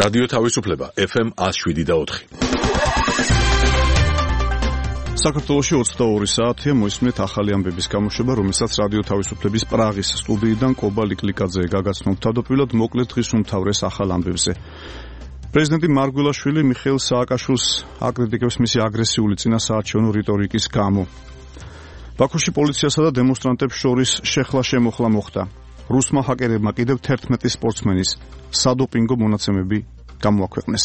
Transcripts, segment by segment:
რადიო თავისუფლება FM 107.4. საქართველოში 22 საათია მოისმენთ ახალი ამბების გამოშვება, რომელსაც რადიო თავისუფლების პრაღის სტუდიიდან კობა ლიკლიკაძე გაგაცნობს. თავდაპირველად მოკლედ დღის უმთავრეს ახალ ამბებზე. პრეზიდენტი მარგველაშვილი მიხეილ სააკაშვილს აკრიტიკებს მისი აგრესიული წინასაარჩევნო რიტორიკის გამო. ბაქოში პოლიციასა და დემონსტრანტებს შორის შეხლა-შემოხლა მოხდა. რუსმა ჰაკერებმა კიდევ 11 სპორტსმენის სადოპინგო მონაცემები გამოაქვეყნეს.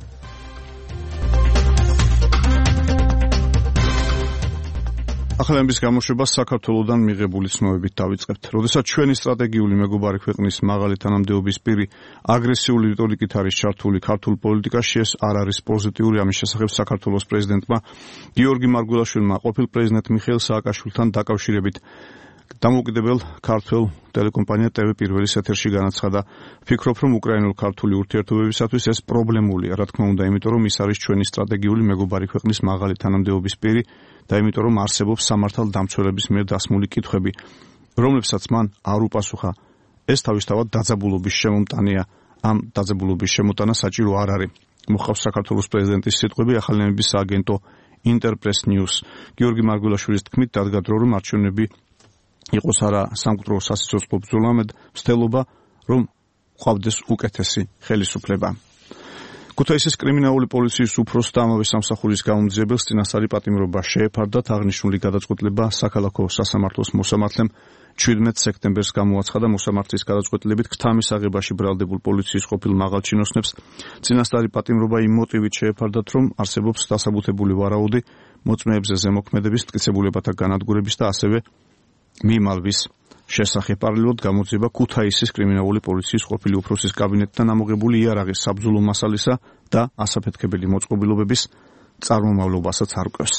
ახალების გამოშვება საქართველოდან მიღებული ცნობებით დავიწყებთ. როდესაც ჩვენი სტრატეგიული მეგობარი ქვეყნის მაღალი თანამდებობის პირი აგრესიული რიტორიკით არის ჩართული ქართულ პოლიტიკაში, ეს არ არის პოზიტიური. ამის შესახებ საქართველოს პრეზიდენტმა გიორგი მარგველაშვილმა ყოფილ პრეზიდენტ მიხეილ სააკაშვილთან დაკავშირებით დამოუკიდებელ ქართველ ტელეკომპანია TV პირველის ეთერში განაცხადა. ფიქრობ, რომ უკრაინულ-ქართული ურთიერთობებისათვის ეს პრობლემულია, რა თქმა უნდა, იმიტომ რომ ის არის ჩვენი სტრატეგიული მეგობარი ქვეყნის მაღალი თანამდებობის პირი და იმიტომ რომ არსებობს სამართალდამცველების მიერ დასმული კითხვები, რომლებსაც მან არ უპასუხა. ეს თავისთავად დაძაბულობის შემომტანია. ამ დაძაბულობის შემოტანა საჭირო არ არის. მოხავს საქართველოს პრეზიდენტის სიტყვები ახალინების სააგენტო Interpress News. გიორგი მარგველაშვილის თქმით, დადგა დრო, რომ არჩევნები იყოს არა სამკვდრო სასიცოცხლო ბრძოლა, მცდელობა, რომ ყავდეს უკეთესი ხელისუფლება. ქუთაისის კრიმინალური პოლიციის უფროსს და ამავე სამსახურის გამომძიებელს წინასწარი პატიმრობა შეეფარდათ. აღნიშნული გადაწყვეტილება საქალაქო სასამართლოს მოსამართლემ 17 სექტემბერს გამოაცხადა. მოსამართლის გადაწყვეტილებით ქთამის აღებაში ბრალდებულ პოლიციის ყოფილ მაღალჩინოსნებს წინასწარი პატიმრობა იმ მოტივით შეეფარდათ, რომ არსებობს დასაბუთებული ვარაუდი მოწმეებზე ზემოქმედების, მტკიცებულებათა განადგურების და ასევე მიმალვის შესახებ. პარალელურად გამოძიება ქუთაისის კრიმინალური პოლიციის ყოფილი უფროსის კაბინეტთან ამოღებული იარაღის საბრძოლო მასალისა და ასაფეთქებელი მოწყობილობების წარმომავლობასაც არკვევს.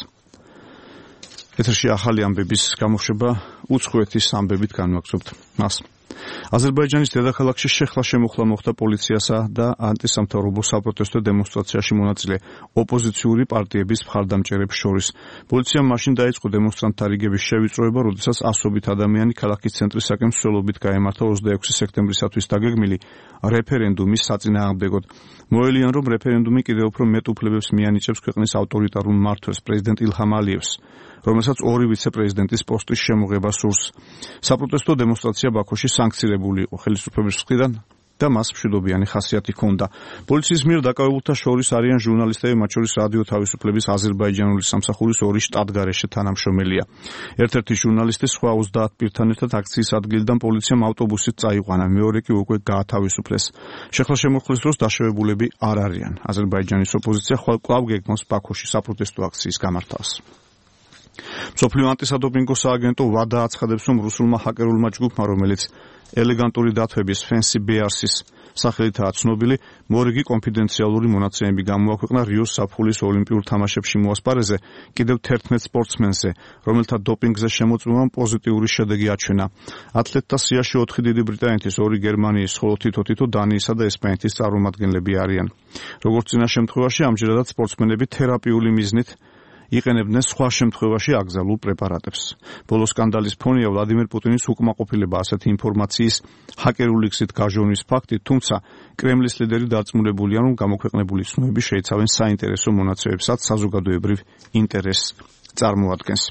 ეთერში ახალი ამბების გამოშვება უცხოეთის ამბებით განვაგრძობთ მას. აზერბაიჯანის დედაქალაქში შეხლა-შემოხლა მოხდა პოლიციასა და ანტისამთავრობო საპროტესტო დემონსტრაციაში მონაწილე ოპოზიციური პარტიების მხარდამჭერებს შორის. პოლიციამ მაშინ დაიწყო დემონსტრანტთა რიგების შევიწროება, როდესაც ასობით ადამიანი ქალაქის ცენტრისაკენ მსვლელობით გაემართა 26 სექტემბრისათვის დაგეგმილი რეფერენდუმის საწინააღმდეგოდ. მოელიან, რომ რეფერენდუმი კიდევ უფრო მეტ უფლებებს მიანიჭებს ქვეყნის ავტორიტარულ მმართველს, პრეზიდენტ ილჰამ ალიევს, რომელსაც ორი ვიცე-პრეზიდენტის პოსტის შემოღება სურს. საპროტესტო დემონსტრაცია ბაქოში სანქცირებული იყო ხელისუფლების მხრიდან და მას მშვიდობიანი ხასიათი ჰქონდა. პოლიციის მიერ დაკავებულთა შორის არიან ჟურნალისტები, მათ შორის რადიო თავისუფლების აზერბაიჯანული სამსახურის ორი შტატგარეშე თანამშრომელია. ერთ-ერთი ჟურნალისტი სხვა 30 პირთან ერთად აქციის ადგილიდან პოლიციამ ავტობუსით წაიყვანა, მეორე კი უკვე გაათავისუფლეს. შეხლა-შემოხლის დროს დაშავებულები არ არიან. აზერბაიჯანის ოპოზიცია ხვალ კვლავ გეგმავს ბაქოში საპროტესტო აქციის გამართვას. მსოფლიო ანტისადოპინგო სააგენტო WADA აცხადებს, რომ რუსულმა ჰაკერულმა ჯგუფმა, რომელიც ელეგანტური დათვების Fancy Bears-ის სახელითაა ცნობილი, მორიგი კონფიდენციალური მონაცემები გამოაქვეყნა რიოს საფულის ოლიმპიურ თამაშებში მოასპარეზე კიდევ 11 სპორტსმენზე, რომელთა დოპინგზე შემოწმებამ პოზიტიური შედეგი აჩვენა. ათლეტთა სიაში 4 დიდი ბრიტანეთის, 2 გერმანიის, ხოლო თითო დანიისა და ესპანეთის წარმომადგენლები არიან. როგორც წინა შემთხვევაში, ამჯერადაც სპორტსმენები თერაპიული მიზნით იყენებდნენ სხვა შემთხვევაში აგზალულ პრეპარატებს. ბოლო სკანდალის ფონია ვლადიმერ პუტინის უკმაყოფილება ასეთი ინფორმაციის ჰაკერული გზით გაჟონვის ფაქტით, თუმცა კრემლის ლიდერი დარწმუნებულია, რომ გამოქვეყნებული ცნობები შეიცავენ საინტერესო მონაცემებსაც საზოგადოებრივ ინტერესს წარმოადგენს.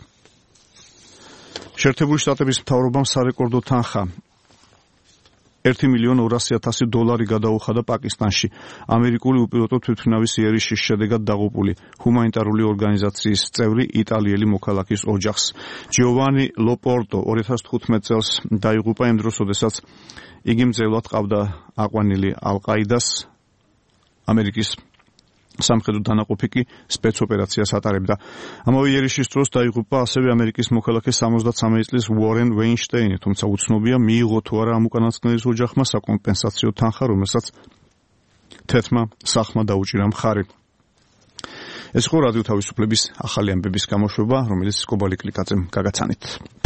შეერთებული შტატების მთავრობამ სარეკორდო თანხა $1,200,000 გადაუხადა პაკისტანში ამერიკული უპილოტო თვითმფრინავის იერიშის შედეგად დაღუპული ჰუმანიტარული ორგანიზაციის წევრი იტალიელი მოქალაქის ოჯახს. ჯიოვანი ლოპორტო 2015 წელს დაიღუპა იმ დროს, როდესაც იგი მძევლად ყავდა აყვანილი ალ-ყაიდას. ამერიკის სამხედრო დანაყოფი კი სპეცოპერაციას ატარებდა. ამავე იერიშის დროს დაიღუპა ასევე ამერიკის მოქალაქე 73 წლის უორენ ვეინშტეინი, თუმცა უცნობია მიიღო თუ არა ამ უკანასკნელის ოჯახმა საკომპენსაციო თანხა, რომელსაც თეთრმა სახმა დაუჭირა მხარი. ეს იყო რადიო თავისუფლების ახალი ამბების გამოშვება, რომელიც კობა ლიკლიკაძემ გაგაცანით.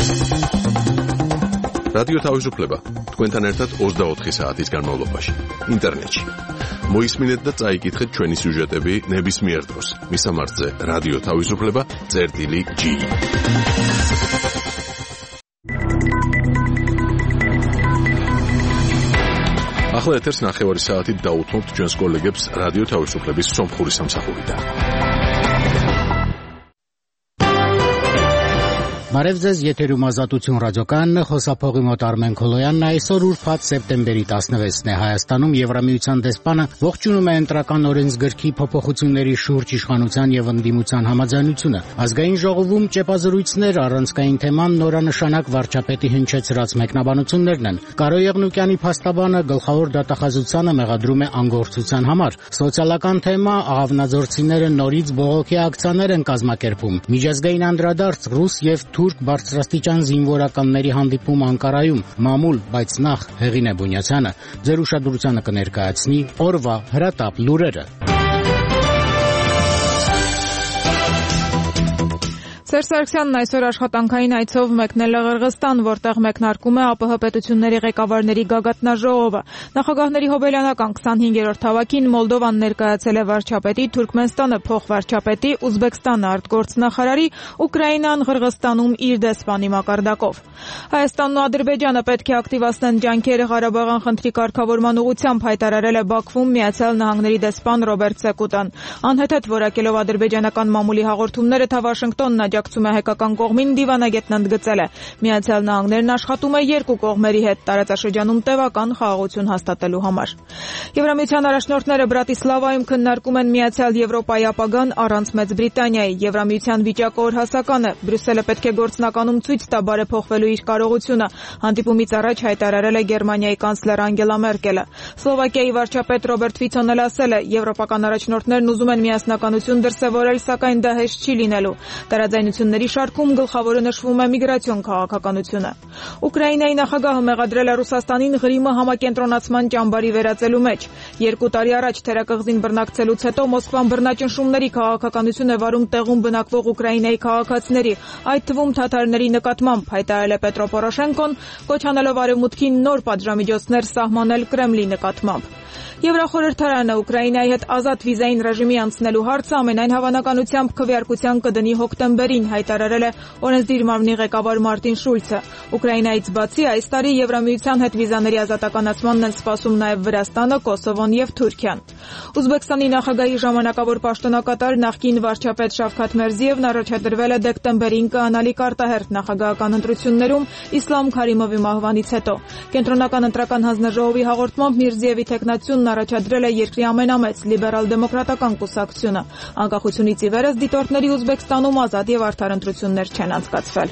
რადიო თავისუფლება თქვენთან ერთად 24 საათის განმავლობაში ინტერნეტში. მოისმინეთ და წაიკითხეთ ჩვენი სიუჟეტები ნებისმიერ დროს. მისამართზე რადიო თავისუფლება.gi. ახლა ეთერს 9 საათით დაუთმობთ ჩვენს კოლეგებს რადიო თავისუფლების სომხური სამსახურიდან. Մարև ձեզ եթերում ազատություն ռադիոկայանն է, խոսափողի մոտ Արմեն Քոլոյանն է, այսօր ուրբաթ սեպտեմբերի 16-ն է Հայաստանում Եվրամիության դեսպանը ողջունում է ընտրական օրենսգրքի փոփոխությունների շուրջ իշխանության եւ ընդդիմության համաձայնությունը։ Ազգային ժողովում ճեպազրույցներ, առանցքային թեման նորանշանակ վարչապետի հնչեցրած մեկնաբանություններն են։ Կարո Եղնուկյանի փաստաբանը գլխավոր դատախազությանը մեղադրում է անգործության համար։ Սոցիալական թեմա աղավնաձորցիները նորից բողոքի ակցիաներ են կազմակերպում։ Միջազգային անդրադարձ ռուս եւ թուրք բարձրաստիճան զինվորականների հանդիպում Անկարայում, մամուլ, բայց նախ Հեղինե Բունյացյանը ձեր ուշադրությանը կներկայացնի օրվա հրատապ լուրերը։ Սերժ Սարգսյանն այսօր աշխատանքային այցով մեկնել է Ղրղստան, որտեղ մեկնարկում է ԱՊՀ պետությունների ղեկավարների գագաթնաժողովը։ Նախագահների հոբելյանական 25-րդ հավաքին Մոլդովան ներկայացել է վարչապետի, Թուրքմենստանը փոխվարչապետի, Ուզբեկստանը արտգործնախարարի, Ուկրաինան Ղրղստանում իր դեսպանի մակարդակով։ Հայաստանն ու Ադրբեջանը պետք է ակտիվացնեն ջանքերը Ղարաբաղյան խնդրի կարգավորման ուղղությամբ, հայտարարել է Բաքվում Միացյալ Նահանգների դեսպան Ռոբերտ Սեկուտան։ Անհեթեթ որակելով ադրբեջանական մամուլի հաղորդումները, թե Վաշինգտոնն աջակցում է հայկական կողմին, դիվանագետն ընդգծել է. Միացյալ Նահանգներն աշխատում է երկու կողմերի հետ տարածաշրջանում տևական խաղաղություն հաստատելու համար։ Եվրամիության առաջնորդները Բրատիսլավայում քննարկում են Միացյալ Եվրոպայի ապագան առանց Մեծ Բրիտանիայի։ Եվրամիության վիճակը օրհասական է։ Բրյուսելը պետք է գործնականում ցույց տա բարեփոխվելու իր կարողությունը, հանդիպումից առաջ հայտարարել է Գերմանիայի կանցլեր Անգելա Մերկելը։ Սլովակիայի վարչապետ Ռոբերտ Ֆիցոն էլ ասել է. եվրոպական առաջնորդներն ուզում են միասնականություն դրսևորել, սակայն դա հեշտ չի լինելու։ Տարաձայնությունների շարքում գլխավորը նշվում է միգրացիոն քաղաքականությունը։ Ուկրաինայի նախագահը մեղադրել է Ռուսաստանին Ղրիմը համակենտրոնացման ճամբարի վերածելու մեջ։ 2 տարի առաջ թերակղզին բռնակցելուց հետո Մոսկվան բռնաճնշումների քաղաքականություն է վարում տեղում բնակվող Ուկրաինայի քաղաքացիների, այդ թվում թաթարների նկատմամբ, հայտարարել է Պետրո Պորոշենկոն, կոչ անելով արևմուտքին նոր պատժամիջոցներ սահմանել Կրեմլի նկատմամբ։ Եվրախորհրդարանը Ուկրաինայի հետ ազատ վիզային ռեժիմի անցնելու հարցը ամենայն հավանականությամբ քվեարկության կդնի հոկտեմբերին, հայտարարել է օրենսդիր մարմնի ղեկավար Մարտին Շուլցը։ Ուկրաինայից բացի այս տարի Եվրամիության հետ վիզաների ազատականացմանն են սպասում նաև Վրաստանը, Կոսովոն եւ Թուրքիան։ Ուզբեկստանի նախագահի ժամանակավոր պաշտոնակատար նախկին վարչապետ Շավքաթ Մերզիևն առաջադրվել է դեկտեմբերին կայանալիք արտահերթ նախագահական ընտրություններում Իսլամ Քարիմովի մահվանից հետո։ Կենտրոնական ընտրական հանձնաժողովի հաղորդմամբ Միրզիևի թեկնածությունն առաջադրել է երկրի ամենամեծ լիբերալ-դեմոկրատական կուսակցությունը։ Անկախությունից ի վեր դիտորդների Ուզբեկստանում ազատ եւ արդար ընտրություններ չեն անցկացվել։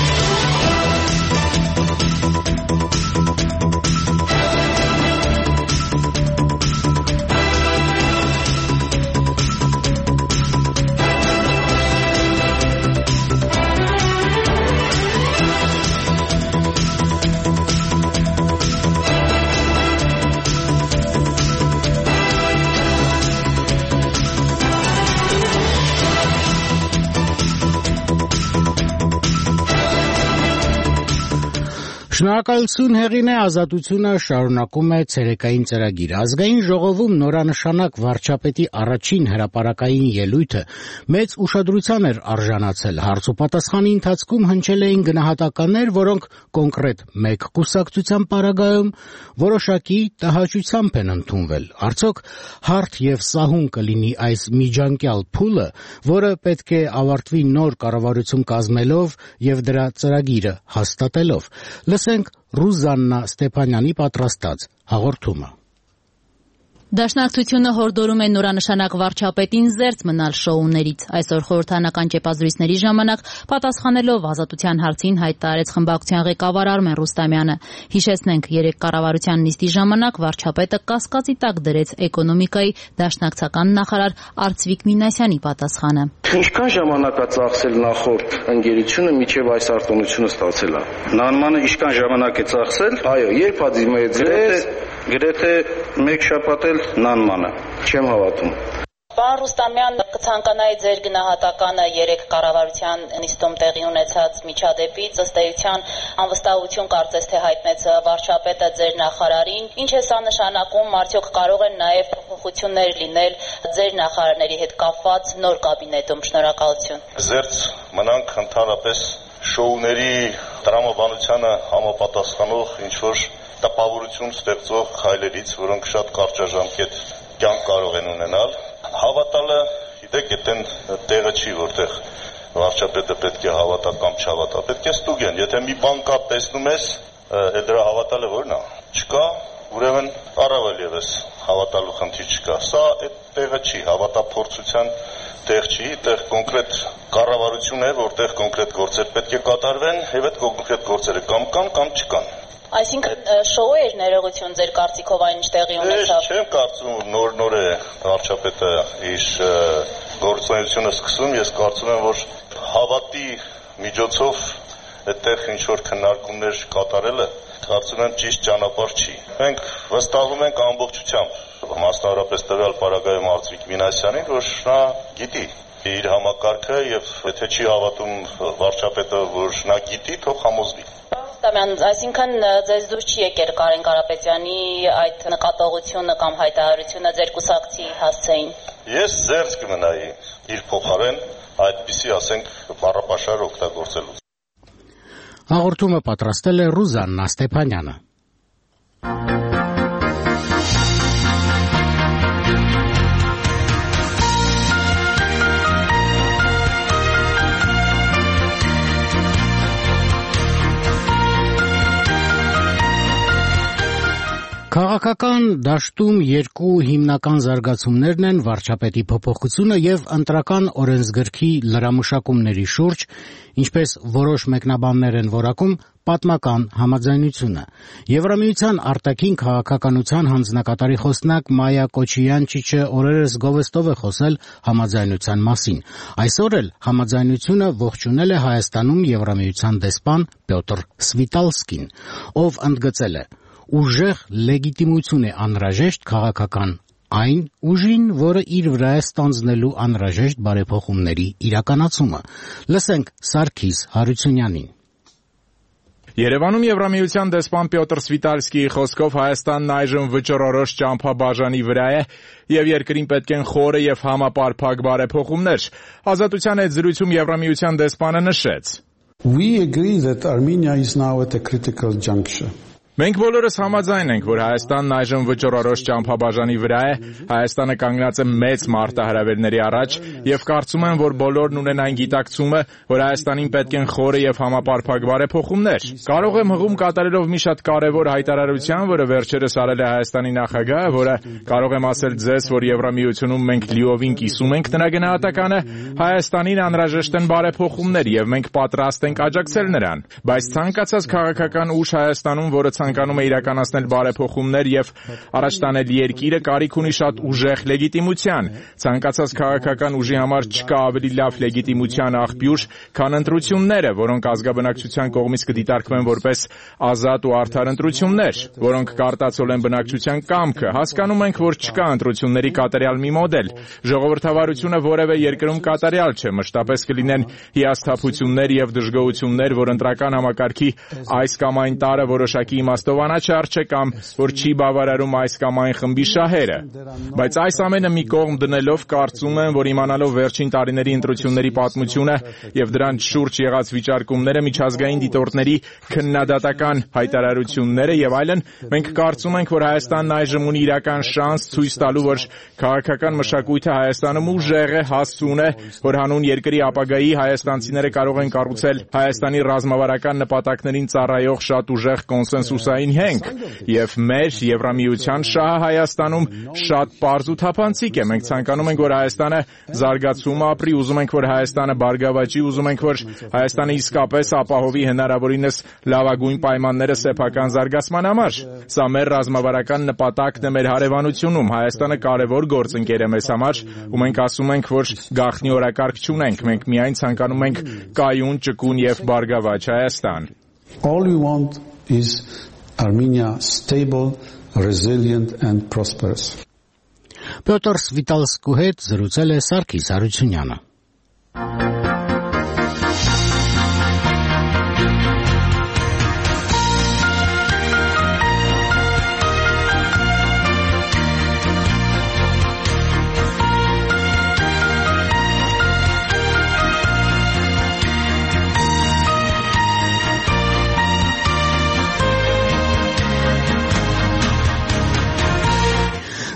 Շնորհակալություն Հեղինե, ազատությունը շարունակում է ցերեկային ծրագիրը։ Ազգային ժողովում նորանշանակ վարչապետի առաջին հրապարակային ելույթը մեծ ուշադրության էր արժանացել։ Հարցոպատասխանի ընթացքում հնչել էին գնահատականներ, որոնք կոնկրետ մեկ կուսակցության պարագայում որոշակի տհաճությամբ են ընդունվել։ Արդյոք հարթ եւ սահուն կլինի այս միջանկյալ փուլը, որը պետք է ավարտվի նոր կառավարություն կազմելով եւ դրա ծրագիրը հաստատելով։ Լսենք Ռուզաննա Ստեփանյանի պատրաստած հաղորդումը։ Դաշնակցությունը հորդորում է նորանշանակ վարչապետին զերծ մնալ շոուներից։ Այսօր խորհրդարանական ճեպազրույցների ժամանակ պատասխանելով ազատության հարցին հայտարարեց խմբակցության ղեկավար Արմեն Ռուստամյանը։ Հիշեցնենք, 3 կառավարության նիստի ժամանակ վարչապետը կասկածի տակ դրեց էկոնոմիկայի դաշնակցական նախարար Արծվիկ Մինասյանի պատասխանը։ Ինչքան ժամանակ է ծախսել նախորդ ընկերությունը միջև այս արտոնությունը ստացել է։ Նանմանը ինչքան ժամանակ է ծախսել, այո, երբ է դիմեցել, գրեթե 1 շաբաթ էլ նանմանը, չեմ հավատում։ Պարոն Ռուստամյան, կցանկանայի ձեր գնահատականը 3 կառավարության նիստում տեղի ունեցած միջադեպից, ըստ էության անվստահություն կարծես թե հայտնեց վարչապետը ձեր նախարարին։ Ինչ է սա նշանակում, արդյոք կարող են նաև փոփոխություններ լինել ձեր նախարարների հետ կապված նոր կաբինետում։ Շնորհակալություն։ Զերծ մնանք ընդհանրապես շոուների տրամաբանությանը համապատասխանող ինչ որ տպավորություն ստեղծող քայլերից, որոնք շատ կարճաժամկետ կյանք կարող են ունենալ։ Հավատալը, գիտեք, այդտեն տեղը չի, որտեղ վարչապետը պետք է հավատա կամ չհավատա։ Պետք է ստուգեն, եթե մի բան կա տեսնում ես, դրա հավատալը որն է։ Չկա, ուրեմն առավել եւս հավատալու խնդիր չկա։ Սա այդ տեղը չի, հավատափորձության տեղ չի, այդտեղ կոնկրետ կառավարություն է, որտեղ կոնկրետ գործեր պետք է կատարվեն, եւ այդ կոնկրետ գործերը կամ կան կամ չկան։ Այսինքն շոու էր ներողություն ձեր կարծիքով այն ինչ տեղի ունեցավ։ Ես չեմ կարծում նոր է վարչապետը իր գործունեությունը սկսում, ես կարծում եմ, որ հավատի միջոցով այդտեղ ինչ որ քննարկումներ կատարելը կարծում եմ ճիշտ ճանապարհ չի։ Մենք վստահում ենք ամբողջությամբ, մասնավորապես տվյալ պարագայում Արծվիկ Մինասյանին, որ նա գիտի իր համակարգը եւ եթե չի հավատում վարչապետը, որ նա գիտի, թող համոզվի։ Այսինքն ձեզ դուր չի եկել Կարեն Կարապետյանի այդ նկատողությունը կամ հայտարարությունը ձեր կուսակցի հասցեին։ Ես զերծ կմնայի իր փոխարեն այդպիսի, ասենք, բառապաշար օգտագործելու։ Հաղորդումը պատրաստել է Ռուզաննա Ստեփանյանը։ Քաղաքական դաշտում երկու հիմնական զարգացումներն են վարչապետի փոփոխությունը եւ ընտրական օրենսգրքի լրամշակումների շուրջ, ինչպես որոշ մեկնաբաններ են որակում, պատմական համաձայնությունը։ Եվրամիության արտաքին քաղաքականության հանձնակատարի խոսնակ Մայա Կոչիանչիչը օրերս գովեստով է խոսել համաձայնության մասին։ Այսօր էլ համաձայնությունը ողջունել է Հայաստանում Եվրամիության դեսպան Պյոտր Սվիտալսկին, ով ընդգծել է. «Ուժեղ լեգիտիմություն է անհրաժեշտ քաղաքական այն ուժին, որը իր վրա է ստանձնելու անհրաժեշտ բարեփոխումների իրականացումը»։ Լսենք Սարգիս Հարությունյանին։ Երևանում Եվրամիության դեսպան Պյոտր Սվիտալսկիի խոսքով Հայաստանն այժմ վճռորոշ ճամփաբաժանի վրա է եւ երկրին պետք են խորը եւ համապարփակ բարեփոխումներ։ Ազատության հետ զրույցում Եվրամիության դեսպանը նշեց. We agree that Armenia is now at a critical juncture. Մենք բոլորս համաձայն ենք, որ Հայաստանն այժմ վճռորոշ ճամփաբաժանի վրա է, Հայաստանը կանգնած է մեծ մարտահրավերների առաջ եւ կարծում եմ, որ բոլորն ունեն այն գիտակցումը, որ Հայաստանին պետք են խորը եւ համապարփակ բարեփոխումներ։ Կարող եմ հղում կատարելով մի շատ կարեւոր հայտարարության, որը վերջերս արել է Հայաստանի նախագահը, որը կարող եմ ասել ձեզ, որ Եվրամիությունում մենք լիովին կիսում ենք նրա գնահատականը, Հայաստանին անհրաժեշտ են բարեփոխումներ եւ մենք պատրաստ ենք աջակցել նրան։ Բայց ցանկացած քաղաքական ուժ Հայաստանում, որը ցանկանում է իրականացնել բարեփոխումներ եւ առաջ տանել երկիրը, կարիք ունի շատ ուժեղ լեգիտիմության։ Ցանկացած քաղաքական ուժի համար չկա ավելի լավ լեգիտիմության աղբյուր, քան ընտրությունները, որոնք ազգաբնակչության կողմից կդիտարկվեն որպես ազատ ու արդար ընտրություններ, որոնք կարտացոլեն բնակչության կամքը։ Հասկանում ենք, որ չկա ընտրությունների կատարյալ մի մոդել։ Ժողովրդավարությունը որևէ երկրում կատարյալ չէ, մշտապես կլինեն հիասթափություններ եւ դժգոհություններ, որ ընտրական համակարգի այս կամ այն տարը որոշակի իմաստով անաչառ չէ կամ որ չի բավարարում այս կամ այն խմբի շահերը։ Բայց այս ամենը մի կողմ դնելով կարծում եմ, որ իմանալով վերջին տարիների ընտրությունների պատմությունը եւ դրանց շուրջ եղած վիճարկումները, միջազգային դիտորդների քննադատական հայտարարությունները եւ այլն, մենք կարծում ենք, որ Հայաստանն այժմ ունի իրական շանս ցույց տալու, որ քաղաքական մշակույթը Հայաստանում ուժեղ է, հասուն է, որ հանուն երկրի ապագայի հայաստանցիները կարող են կառուցել Հայաստանի ռազմավարական նպատակներին ծառայող շատ ուժեղ կոնսենսուսային հենք, եւ մեր Եվրամիության շահը Հայաստանում շատ պարզ ու թափանցիկ է։ Մենք ցանկանում ենք, որ Հայաստանը զարգացում ապրի, ուզում ենք, որ Հայաստանը բարգավաճի, ուզում ենք, որ Հայաստանը իսկապես ապահովի հնարավորինս լավագույն պայմանները սեփական զարգացման համար։ Սա մեր ռազմավարական նպատակն է մեր հարևանությունում։ Հայաստանը կարևոր գործընկեր է մեզ համար, ու մենք ասում ենք, որ գաղտնի օրակարգ չունենք, մենք միայն ցանկանում ենք կայուն, ճկուն եւ բարգավաճ Հայաստան։ All we want is Armenia stable, resilient and prosperous. Պյոտր Սվիտալսկու հետ զրուցել է Սարգիս Հարությունյանը։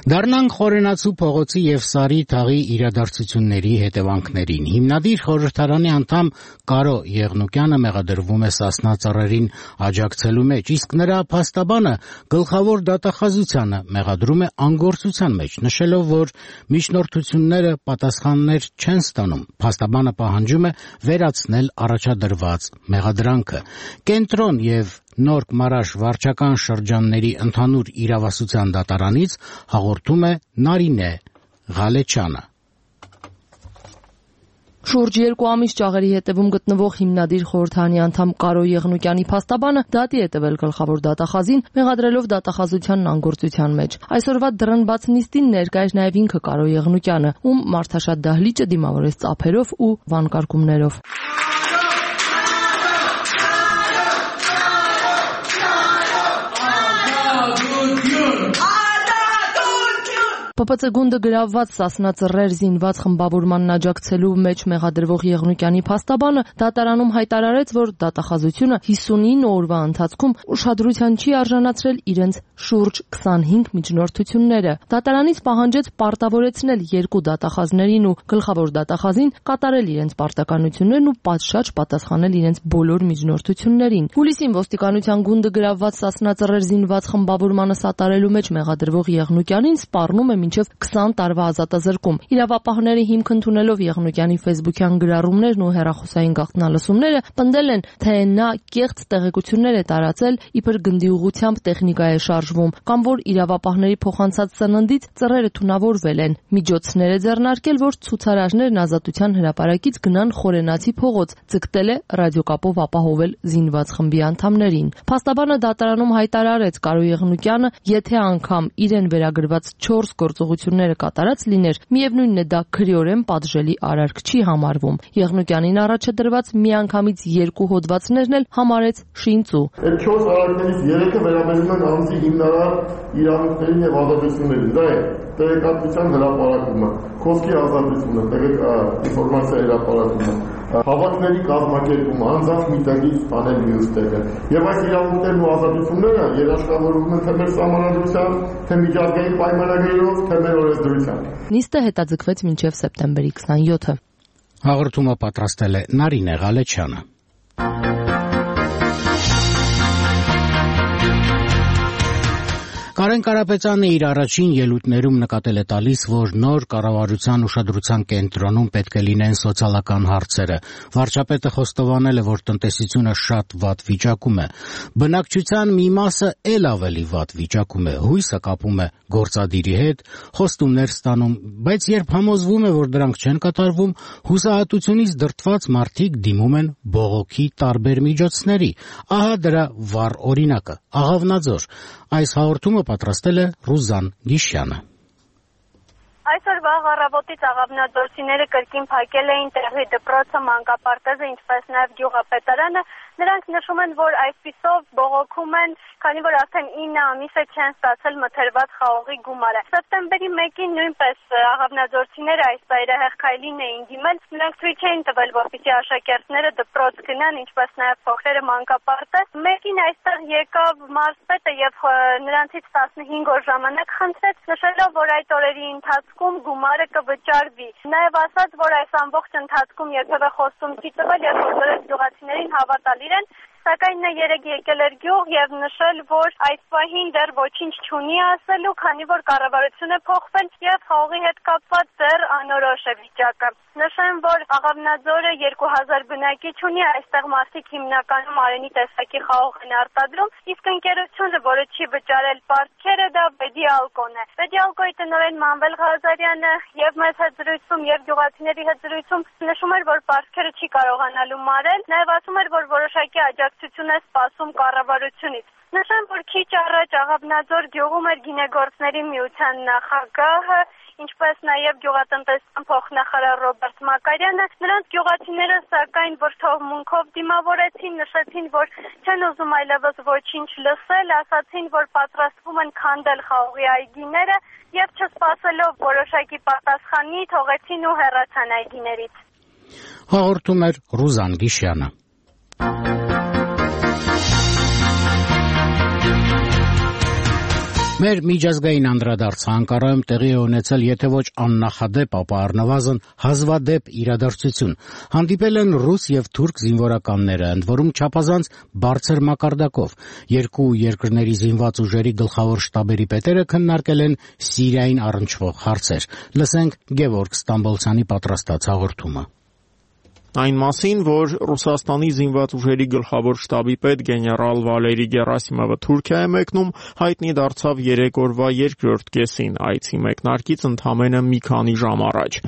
Դառնանք խորենացու փողոցի եւ Սարի թաղի իրադարձությունների հետևանքներին։ Հիմնադիր խորհրդարանի անդամ Կարո Եղնուկյանը մեղադրվում է Սասնա ծառերին աջակցելու մեջ, իսկ նրա փաստաբանը գլխավոր դատախազությանը մեղադրում է անգործության մեջ, նշելով, որ միջնորդությունները պատասխաններ չեն ստանում։ Փաստաբանը պահանջում է վերացնել առաջադրված մեղադրանքը։ Կենտրոն եւ Նորք Մարաշ վարչական շրջանների ընդհանուր իրավասության դատարանից հաղորդում է Նարինե Ղալեչյանը։ Շուրջ 2 ամիս ճաղերի հետևում գտնվող հիմնադիր խորհրդարանի անդամ Կարո Եղնուկյանի փաստաբանը դատի է տվել գլխավոր դատախազին, մեղադրելով դատախազությանն անգործության մեջ։ Այսօրվա դռնբաց նիստին ներկա էր նաև ինքը Կարո Եղնուկյանը, ում մարդաշատ դահլիճը դիմավորեց ծափերով ու վանկարկումներով։ ՊՊՑ գունդը գրավված Սասնա ծռեր զինված խմբավորմանն աջակցելու մեջ մեղադրվող Եղնուկյանի փաստաբանը դատարանում հայտարարեց, որ դատախազությունը 59 օրվա ընթացքում ուշադրության չի արժանացրել իրենց շուրջ 25 միջնորդությունները։ Դատարանից պահանջեց պարտավորեցնել երկու դատախազներին ու գլխավոր դատախազին կատարել իրենց պարտականություններն ու պատշաճ պատասխանել իրենց բոլոր միջնորդություններին։ Հուլիսին ոստիկանության գունդը գրավված Սասնա ծռեր զինված խմբավորմանը սատարելու մեջ մեղադրվող Եղնուկյանին սպառնում է մինչև 20 տարվա ազատազրկում։ Իրավապահները հիմք ընդունելով Եղնուկյանի ֆեյսբուքյան գրառումներն ու հեռախոսային գաղտնալսումները պնդել են, թե նա կեղծ տեղեկություններ է տարածել, իբր գնդի ուղղությամբ տեխնիկա է շարժվում, կամ որ իրավապահների փոխանցած սննդից ծռերը թունավորվել են։ Միջոցներ է ձեռնարկել, որ ցուցարարներն Ազատության հրապարակից գնան Խորենացի փողոց, ձգտել է ռադիոկապով ապահովել զինված խմբի անդամներին։ Փաստաբանը դատարանում հայտարարեց Կարո Եղնուկյանը, եթե անգամ իրեն վերագրված 4 գործողությունները կատարած լիներ, միևնույնն է դա քրեորեն պատժելի արարք չի համարվում։ Եղնուկյանին առաջ դրված միանգամից 2 հոդվածներն էլ համարեց շինծու։ Այդ 4 արարքներից 3-ը վերաբերում են անձի հիմնարար իրավունքներին եւ ազատություններին։ Դա է տեղեկատվության հրապարակումը, խոսքի ազատությունը, ինֆորմացիա հրապարակումը, հավաքների կազմակերպումը, անձանց մի տեղից տանել մյուս տեղը։ Եվ այս իրավունքներն ու ազատությունները երաշխավորվում են թե մեր սահմանադրությամբ, թե միջազգային պայմանագրերով, թե մեր օրենսդրությամբ։ Նիստը հետաձգվեց մինչև սեպտեմբերի 27-ը։ Հաղորդումը պատրաստել է Նարինե Ղալեչյանը։ Կարեն Կարապետյանը իր առաջին ելույթներում նկատել է տալիս, որ նոր կառավարության ուշադրության կենտրոնում պետք է լինեն սոցիալական հարցերը։ Վարչապետը խոստովանել է, որ տնտեսությունը շատ վատ վիճակում է։ Բնակչության մի մասը էլ ավելի վատ վիճակում է։ Հույսը կապում է գործադիրի հետ, խոստումներ ստանում, բայց երբ համոզվում է, որ դրանք չեն կատարվում, հուսահատությունից դրդված մարդիկ դիմում են բողոքի տարբեր միջոցների։ Ահա դրա վառ օրինակը՝ Աղավնաձոր։ Այս հաղորդումը պատրաստել է Ռուզան Գիշյանը։ Այսօր վաղ առավոտից աղավնաձորցիները կրկին փակել էին տեղի դպրոցը, մանկապարտեզը, ինչպես նաև գյուղապետարանը։ Նրանք նշում են, որ այսպիսով բողոքում են, քանի որ արդեն 9 ամիս է չեն ստացել մթերված խաղողի գումարը։ Սեպտեմբերի 1-ին նույնպես աղավնաձորցիները այս ծայրահեղ քայլին էին դիմել։ Նրանք ցույց էին տվել, որպեսզի աշակերտները դպրոց գնան, ինչպես նաև փոքրերը մանկապարտեզ։ Մեկին այստեղ եկավ մարզպետը եւ նրանցից 15 օր ժամանակ խնդրեց, նշելով, որ այդ օրերի ընթացքում գումարը կվճարվի։ Նաև ասաց, որ այս ամբողջ ընթացքում երբևէ խոստում չի տվել եւ բոլորս գյուղացիներին հավատալ իրեն, սակայն նա երեկ եկել էր գյուղ եւ նշել, որ այս պահին դեռ ոչինչ չունի ասելու, քանի որ կառավարությունը փոխվել եւ խաղողի հետ կապված դեռ անորոշ է վիճակը։ Նշեմ, որ Աղավնաձորը 2000 բնակիչ ունի, այստեղ մարդիկ հիմնականում արենի տեսակի խաղող են արտադրում, իսկ ընկերությունը, որը չի վճարել պարտքերը, դա Բեդիալկոն է։ Բեդիալկոյի տնօրեն Մանվել Ղազարյանը եւ մեծ հետ զրույցում եւ գյուղացիների հետ զրույցում նշում էր, որ պարտքերը չի կարողանալու մարել, նաեւ ասում էր, որ որոշակի աջակցություն է սպասում կառավարությունից։ Նշեմ, որ քիչ առաջ Աղավնաձոր գյուղում էր գինեգործների միության նախագահը, ինչպես նաև գյուղատնտեսության փոխնախարար Ռոբերտ Մակարյանը։ Նրանց գյուղացիները սակայն վրդովմունքով դիմավորեցին, նշեցին, որ չեն ուզում այլևս ոչինչ լսել, ասացին, որ պատրաստվում են քանդել խաղողի այգիները եւ չսպասելով որոշակի պատասխանի թողեցին ու հեռացան այգիներից։ Հաղորդում էր Ռուզան Գիշյանը։ Մեր միջազգային անդրադարձը Անկարայում տեղի է ունեցել, եթե ոչ աննախադեպ, ապա առնվազն հազվադեպ իրադարձություն։ Հանդիպել են ռուս եւ թուրք զինվորականները, ընդ որում չափազանց բարձր մակարդակով։ Երկու երկրների զինված ուժերի գլխավոր շտաբերի պետերը քննարկել են Սիրիային առնչվող հարցեր։ Լսենք Գևորգ Ստամբոլցյանի պատրաստած հաղորդումը։ Այն մասին, որ Ռուսաստանի զինված ուժերի գլխավոր շտաբի պետ գեներալ Վալերի Գերասիմովը Թուրքիա է մեկնում, հայտնի դարձավ 3 օրվա երկրորդ կեսին, այցի մեկնարկից ընդամենը մի քանի ժամ առաջ։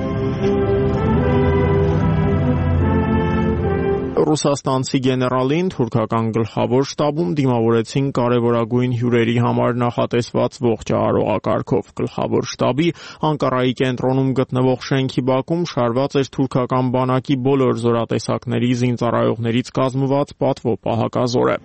Ռուսաստանցի գեներալին թուրքական գլխավոր շտաբում դիմավորեցին կարևորագույն հյուրերի համար նախատեսված ողջարողակարգով։ Գլխավոր շտաբի Անկարայի կենտրոնում գտնվող շենքի բակում շարված էր թուրքական բանակի բոլոր զորատեսակների զինծառայողներից կազմված պատվո պահակազորը։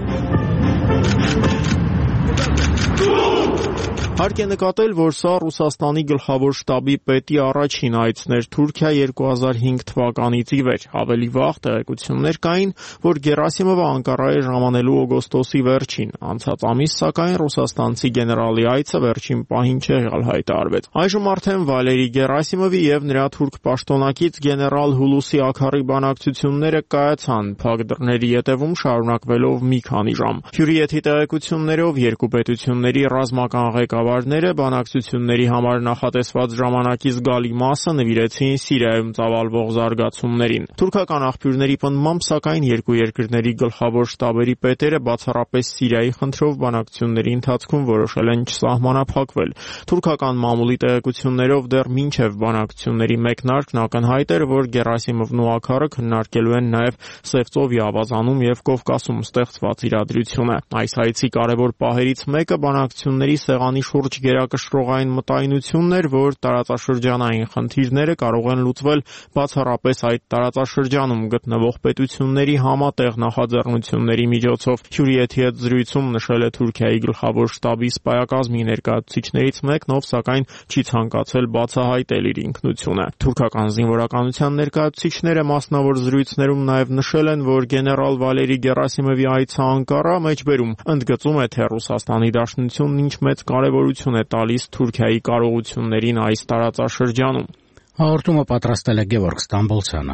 Հարկ է նկատել, որ սա Ռուսաստանի գլխավոր շտաբի պետի առաջին այցն էր Թուրքիա 2005 թվականից ի վեր։ Ավելի վաղ տեղեկություններ կային, որ Գերասիմովը Անկարա է ժամանելու օգոստոսի վերջին։ Անցած ամիս, սակայն, ռուսաստանցի գեներալի այցը վերջին պահին չեղյալ հայտարարվեց։ Այժմ արդեն Վալերի Գերասիմովի եւ նրա թուրք պաշտոնակից գեներալ Հուլուսի Աքարի բանակցությունները կայացան փակ դռների ետևում շարունակվելով մի քանի ժամ։ Հյուրիեթի տեղեկություններով երկու պետությունների ռազմական ղեկավարները բանակցությունների համար նախատեսված ժամանակի զգալի մասը նվիրեցին Սիրիայում ծավալվող զարգացումներին։ Թուրքական աղբյուրների պնդմամբ, սակայն, երկու երկրների գլխավոր շտաբերի պետերը բացառապես Սիրիայի խնդրով բանակցությունների ընթացքում որոշել են չսահմանափակվել։ Թուրքական մամուլի տեղեկություններով դեռ մինչև բանակցությունների մեկնարկն ակնհայտ էր, որ Գերասիմովն ու Աքարը քննարկելու են նաև Սևծովի ավազանում եւ Կովկասում ստեղծված իրադրությունը։ Այս այցի կարևոր պահերից մեկը բանակցությունների սեղանի շուրջ գերակշռողային մտայնությունն էր, որ տարածաշրջանային խնդիրները կարող են լուծվել բացառապես այդ տարածաշրջանում գտնվող պետությունների համատեղ նախաձեռնությունների միջոցով։ Հյուրիեթի հետ զրույցում նշել է Թուրքիայի գլխավոր շտաբի սպայակազմի ներկայացուցիչներից մեկն, ով սակայն չի ցանկացել բացահայտել իր ինքնությունը։ Թուրքական զինվորականության ներկայացուցիչները մասնավոր զրույցներում նաև նշել են, որ գեներալ Վալերի Գերասիմովի այցը Անկարա մեջբերում ընդգծում է, թե Ռուսաստանի Դաշնությունն ինչ մեծ կարևորություն է տալիս Թուրքիայի կարողություններին այս տարածաշրջանում։ Հաղորդումը պատրաստել է Գևորգ Ստամբոլցյանը։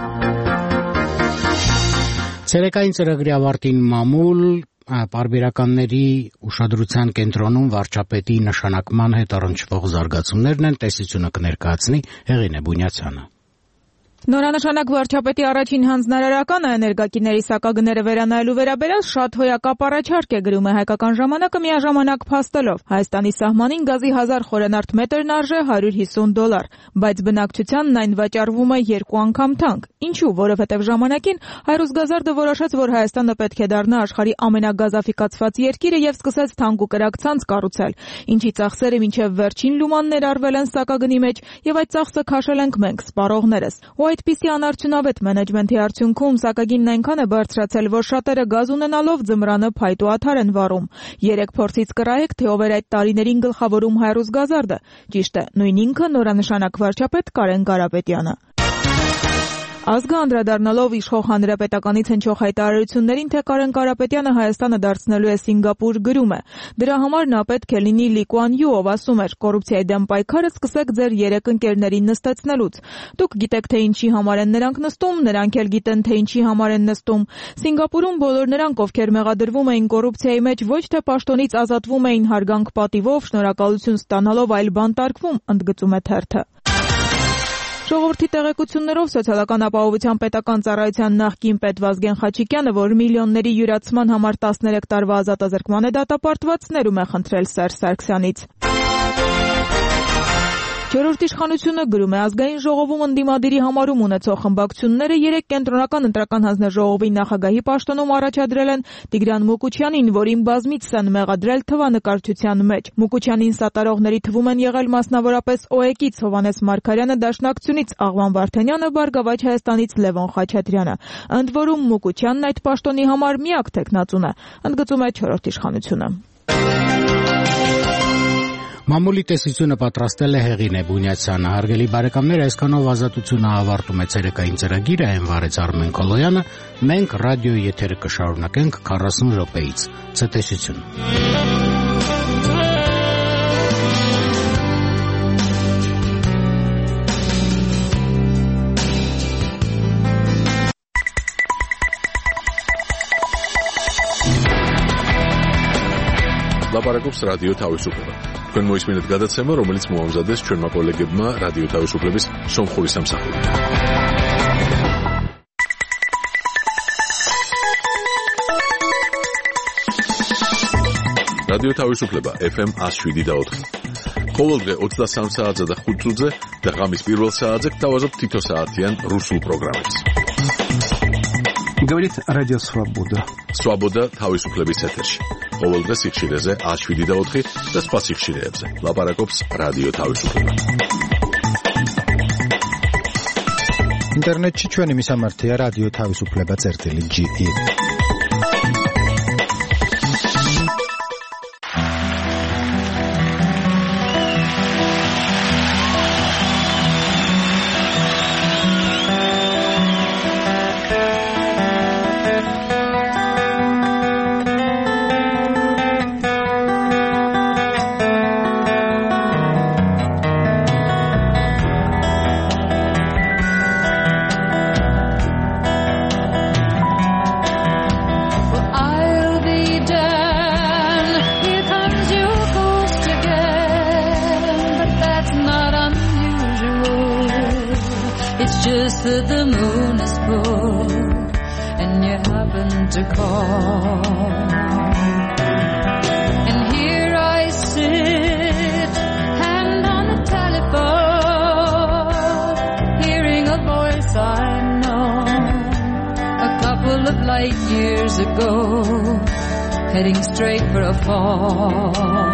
Ցերեկային ծրագրի ավարտին մամուլ պարբերականների ուշադրության կենտրոնում վարչապետի նշանակման հետ առնչվող զարգացումներն են, տեսությունը կներկայացնի Հեղինե Բունյացյանը։ Նորանշանակ վարչապետի առաջին հանձնարարականը էներգակիրների սակագները վերանայելու վերաբերյալ շատ հոյակապ առաջարկ է, գրում է Հայկական ժամանակը միաժամանակ փաստելով։ Հայաստանի սահմանին գազի 1000 խորանարդ մետրն արժե $150, բայց բնակչությանն այն վաճառվում է 2 անգամ թանկ։ Ինչու՞, որովհետև ժամանակին Հայրուսգազարդը որոշեց, որ Հայաստանը պետք է դառնա աշխարհի ամենագազաֆիկացված երկիրը եւ սկսեց թանկ ու կրակ ցանց կառուցել, ինչի ծախսերը մինչեւ վերջին լուման ներառվել են սակագնի մեջ եւ այդ ծախսը քաշել ենք մենք, սպառողներս։ Այդպիսի անարդյունավետ մենեջմենթի արդյունքում սակագինն այնքան է բարձրացել, որ շատերը գազ ունենալով ձմռանը փայտ ու աթար են վառում։ 3 փորձից կռահեք, թե ով էր այդ տարիներին գլխավորում Հայրուսգազարդը։ Ճիշտ է, նույն ինքը նորանշանակ վարչապետ Կարեն Կարապետյանը։ Ազգը անդրադառնալով իշխող հանրապետականից հնչող հայտարարություններին, թե Կարեն Կարապետյանը Հայաստանը դարձնելու է Սինգապուր, գրում է. դրա համար նա պետք է լինի Լի Կուան Յու, ով ասում էր. կոռուպցիայի դեմ պայքարը սկսեք ձեր 3 ընկերներին նստեցնելուց։ Դուք գիտեք, թե ինչի համար են նրանք նստում, նրանք էլ գիտեն, թե ինչի համար են նստում։ Սինգապուրում բոլոր նրանք, ովքեր մեղադրվում էին կոռուպցիայի մեջ, ոչ թե պաշտոնից ազատվում էին հարգանք պատիվով, շնորհակալություն ստանալով, այլ բանտարկվում, ընդգծում է թերթը։ Ժողովրդի տեղեկություններով Սոցիալական ապահովության պետական ծառայության նախկին պետ Վազգեն Խաչիկյանը, որ միլիոնների յուրացման համար 13 տարվա ազատազրկման է դատապարտված, ներում է խնդրել Սերժ Սարգսյանից։ Չորրորդ իշխանությունը գրում է ազգային ժողովում ընդդիմադիրի համարում ունեցող խմբակցությունները 3 կենտրոնական ընտրական հանձնաժողովի նախագահի պաշտոնում առաջադրել են Տիգրան Մուկուչյանին, որին բազմիցս են մեղադրել թվանկարչության մեջ։ Մուկուչյանին սատարողների թվում են եղել մասնավորապես ՕԵԿ-ից Հովհաննես Մարգարյանը, Դաշնակցությունից Աղվան Վարդանյանը, Բարգավաճ Հայաստանից Լևոն Խաչատրյանը։ Ընդ որում Մուկուչյանն այդ պաշտոնի համար միակ տեխնացուն է, ընդգծում է չորրորդ իշխանությունը։ Մամուլի տեսությունը պատրաստել է Հեղինե Բունյացյանը։ Հարգելի բարեկամներ, այսքանով ազատությունը ավարտում է ցերեկային ծրագիրը, այն վարեց Արմեն Քոլոյանը։ Մենք ռադիոյի եթերը կշարունակենք 40 րոպեից։ Ցտեսություն։ ლაპარაკობს რადიო თავისუფლება. თქვენ მოისმინეთ გადაცემა, რომელიც მოამზადეს ჩვენმა კოლეგებმა რადიო თავისუფლების სომხური სამსახური. რადიო თავისუფლება FM 107.4. ყოველდღე 23 საათზე და 5 წუთზე და ღამის პირველ საათზე გთავაზობთ თითო საათიან რუსულ პროგრამებს. Говорит Радио Свобода. Свобода თავისუფლების ეთერში. ყოველდღე სიხშირეზე 107.4 და სხვა სიხშირეებზე. ლაპარაკობს რადიო თავისუფლება. ინტერნეტში ჩვენი მისამართია რადიო თავისუფლება.ge. That the moon is full and you happen to call, and here I sit, hand on the telephone, hearing a voice I know a couple of light years ago, heading straight for a fall.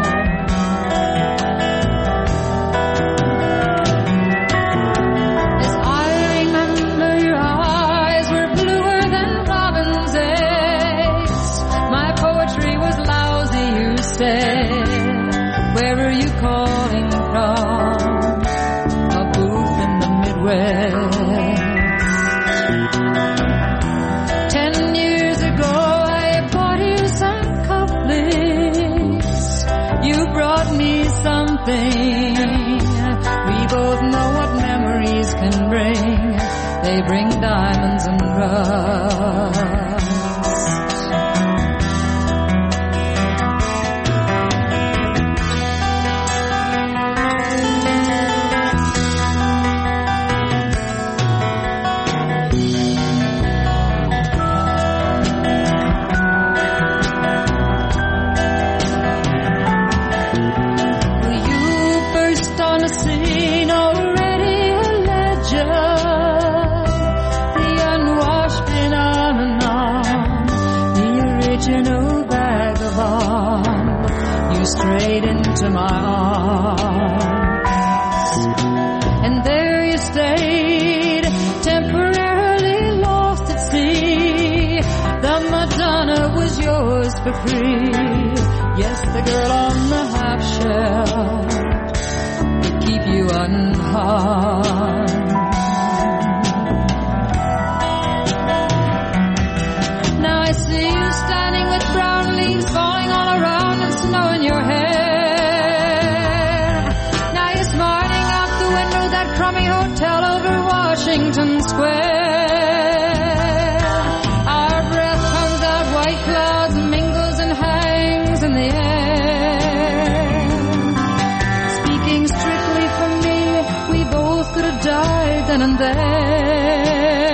Where are you calling from? A booth in the Midwest. 10 years ago I bought you some cufflinks. You brought me something. We both know what memories can bring. They bring diamonds and rust. Straight into my arms, and there you stayed, temporarily lost at sea. The Madonna was yours for free. Yes, the girl on the half shell would keep you unharmed. Now I see you standing with brown leaves falling all around and snow in your hair. Now you're smarting out the window that crummy hotel over Washington Square. Our breath comes out white clouds, mingles and hangs in the air. Speaking strictly for me, we both could have died then and there.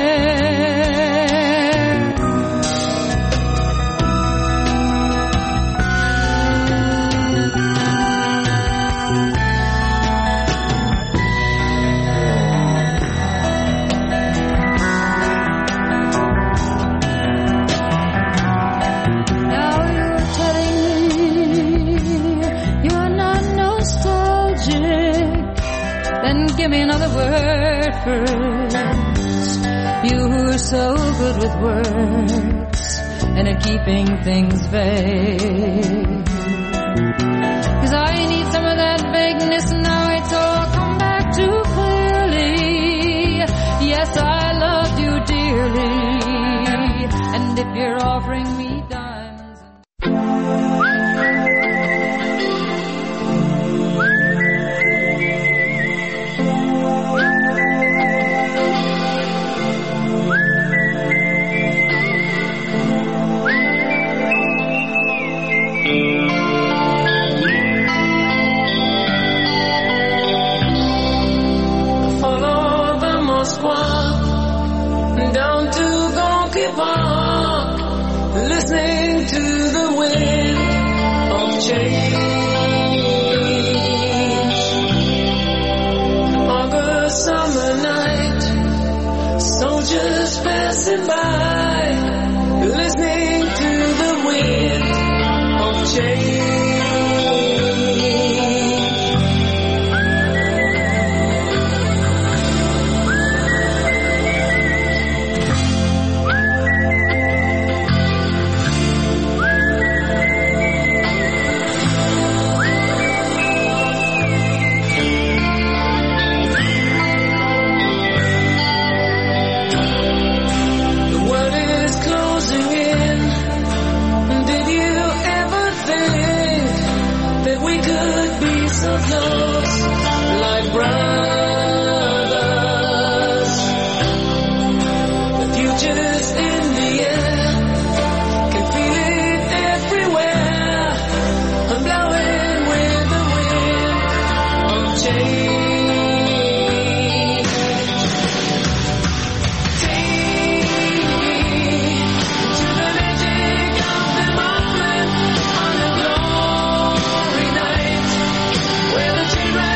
Give me another word first. You who are so good with words and at keeping things vague. 'Cause I need some of that vagueness now. It's all come back too clearly. Yes, I loved you dearly, and if you're offering me diamonds. to the wind of change. August summer night, soldiers passing by, listening to the wind of change. Like brothers, the future's in the air, can feel it everywhere. I'm blowing with the wind of change. Take me to the magic of the moment on a glory night, where the children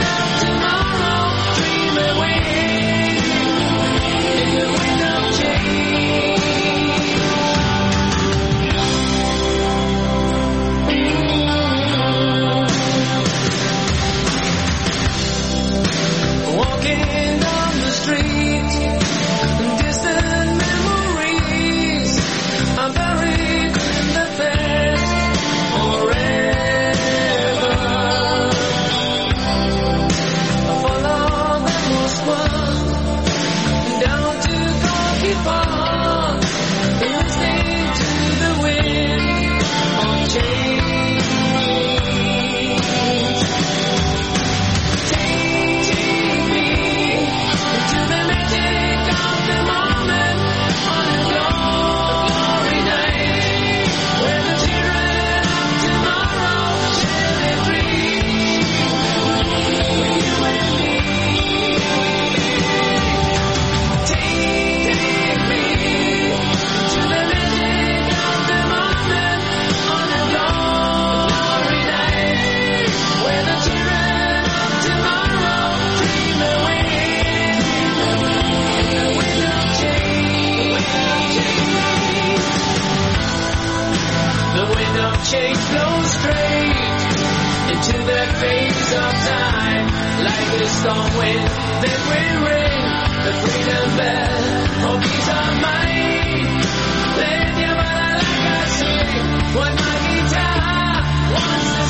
change blows straight into that phase of time. Like a storm wind, then we ring the freedom bell. Oh, these are mine. Let your body like I sing what my guitar wants to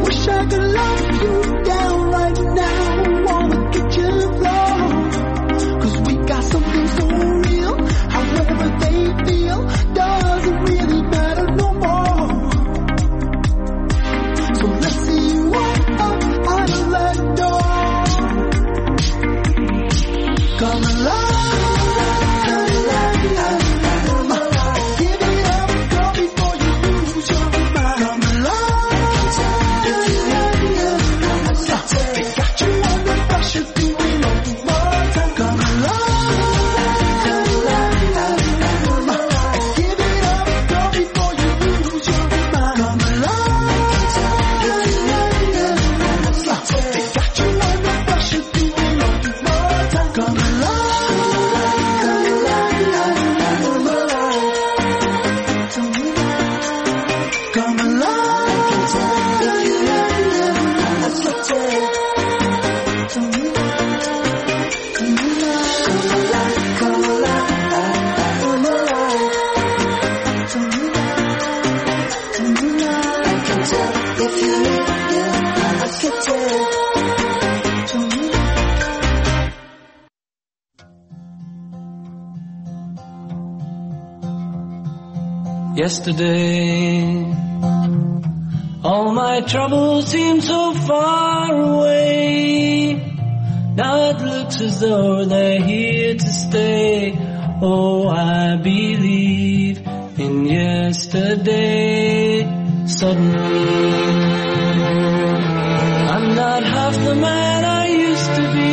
wish I could lock you down right now on the kitchen floor. 'Cause we got something so real, however they feel doesn't really matter no more. So let's see you walk up out of that door. Come alive. Yesterday, all my troubles seem so far away. Now it looks as though they're here to stay. Oh, I believe in yesterday. Suddenly, I'm not half the man I used to be.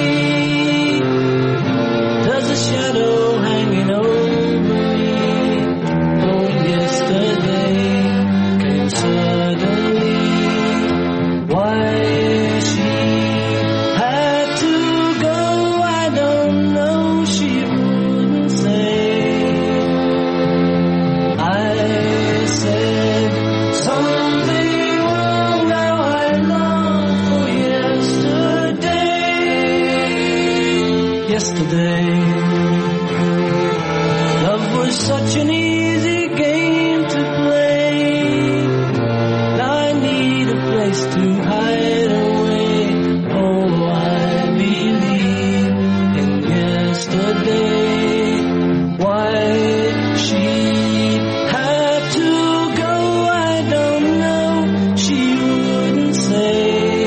There's a shadow hanging over me. Oh, yesterday came suddenly. Why she had to go, I don't know. She wouldn't say. I said something wrong. Now I long for yesterday. Yesterday, love was such an easy game to play. Now I need a place to hide away. Oh, I believe in yesterday. Why she had to go, I don't know. She wouldn't say.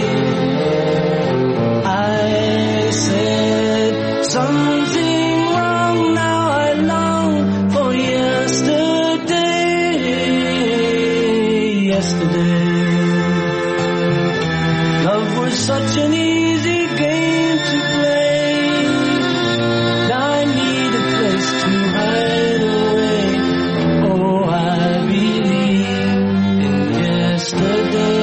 I said something wrong. Now I long for yesterday. Yesterday, love was such an easy game to play. Now I need a place to hide away. Oh, I believe in yesterday.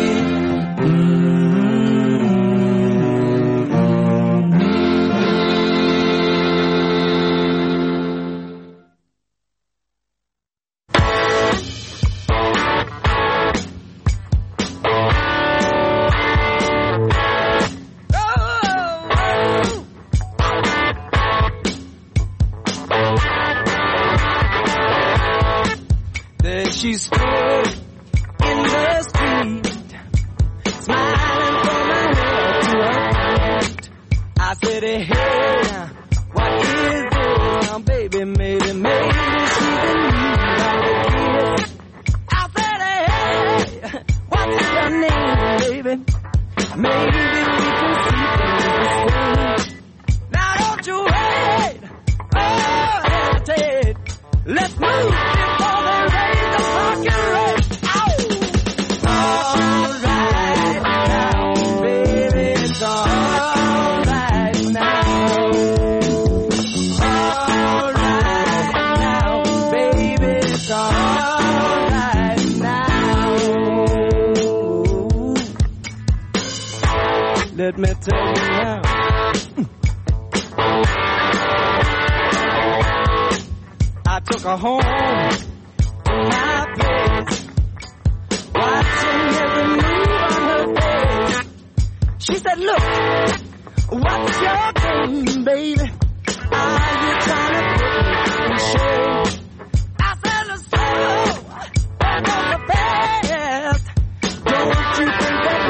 There she stood in the street, smiling from her head to her feet. I said, hey, what is this? Now, baby, maybe she can leave out a kiss. I said, hey, what's your name, baby? Maybe we can see things the same. Now, don't you wait, oh, hesitate. Let's move before they raise the fucking rate. All right now, baby, it's all right now. All right now, baby, it's all right now. Let me tell you now. I took her home to my place, watching every move on her face. She said, look, what's your game, baby? Are you trying to put me in shame? I said, let's go, back on the past. Don't you think that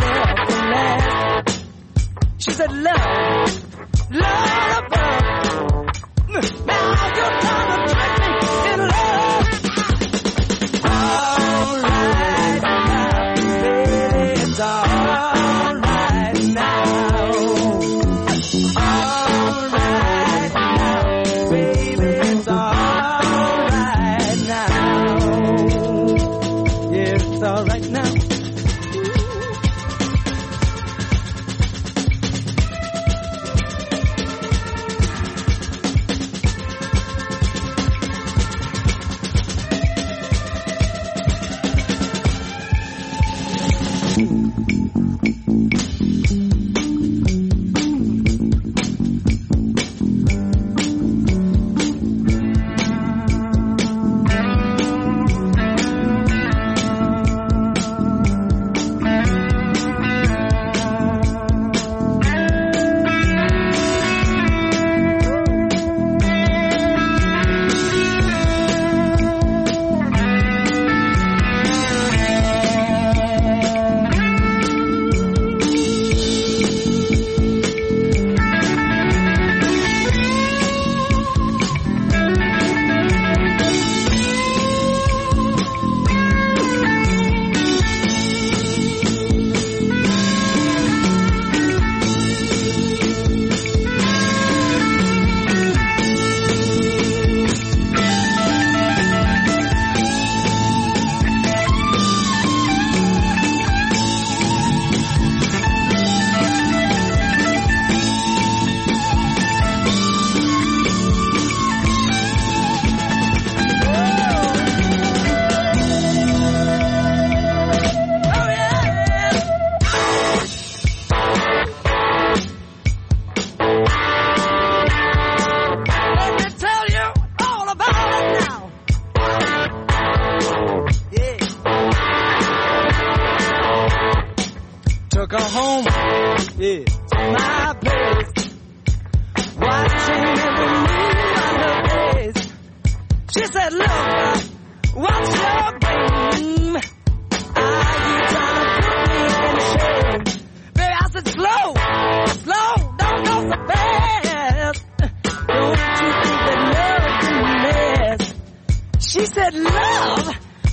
Took her home, yeah, to my place, watching every move on her face. She said, look, what's your game? Are you trying to put me in shame? Baby, I said, slow, don't go so fast. Don't you think that love can last? She said, love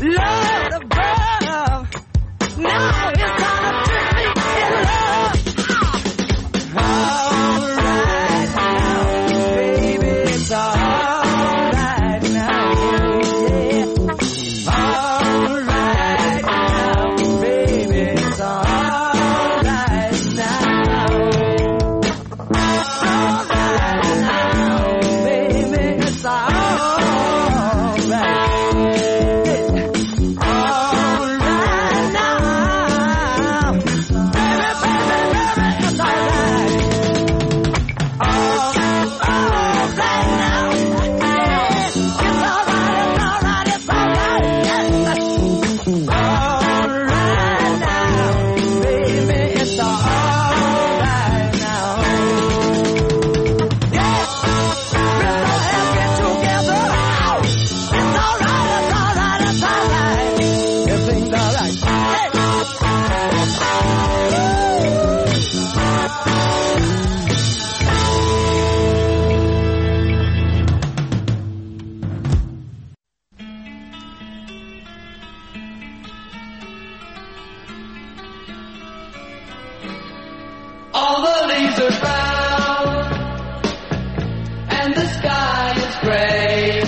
above. Now it's time to trick me in love. All right now, baby, it's all right now, yeah. All right now, baby, it's all right now. All right now, baby, it's all right. All the leaves are brown and the sky is gray.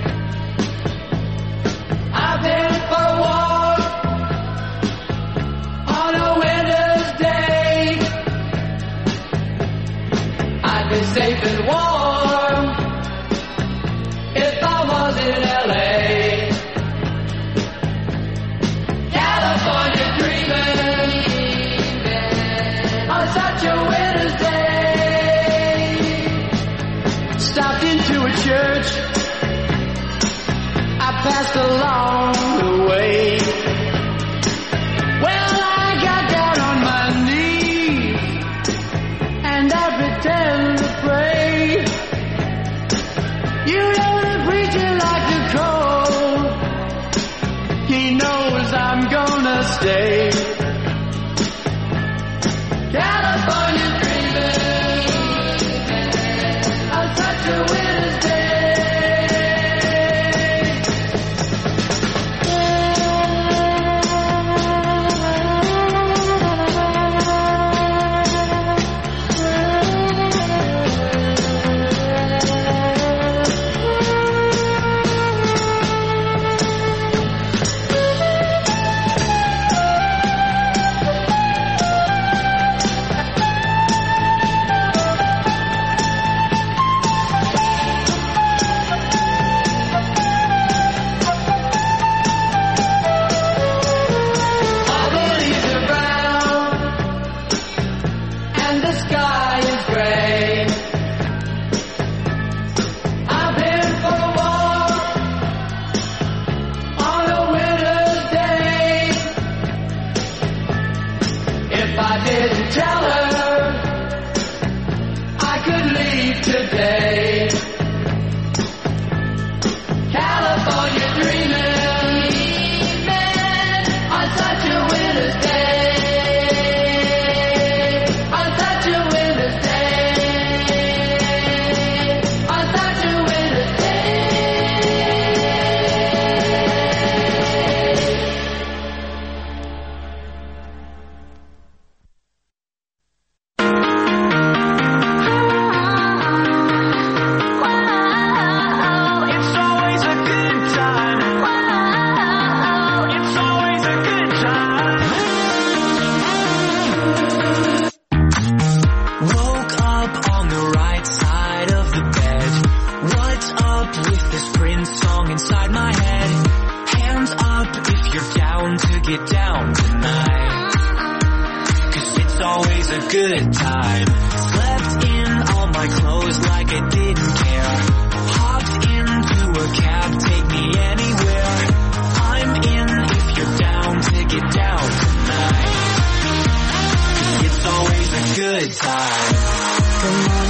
I've been for a walk on a winter's day. I'd be safe and warm if I was in LA. California dreaming on such a winter's day. Stopped into a church I passed along the way. Well, I got down on my knees and I pretend to pray. You know the preacher like to call. He knows I'm gonna stay. California dreaming on such a winter's day. I didn't tell her I could leave today. California dreaming on such a winter's day. On such a winter's day. On such a winter's good time. Slept in all my clothes like I didn't care. Hopped into a cab, take me anywhere. I'm in if you're down to get down tonight. It's always a good time. Come on.